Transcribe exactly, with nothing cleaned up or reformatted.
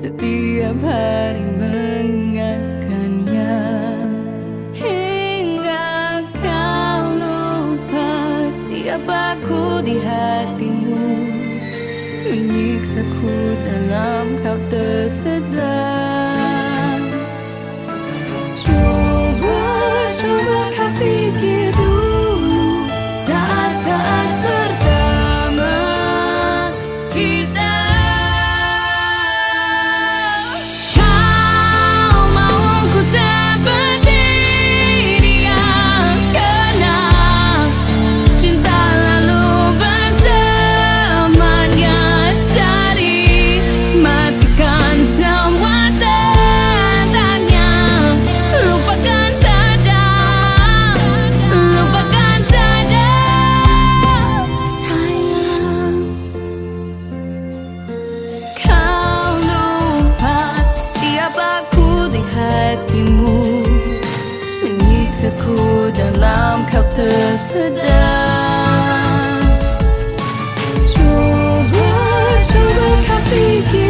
setiap hari mengingatkannya, hingga kau lupa siapa aku di hatimu, menyiksaku dalam kau tersedar. Coba, coba kau pikir dulu, saat-saat pertama kita. Kau mau ku seperti dia, karena cinta lalu bersamanya. Jadi matikan semua tentangnya, lupakan saja, lupakan saja sayang. Kau lupa siapa aku di hatimu, menyiksaku dalam kau tersedar. Coba, coba kau pikir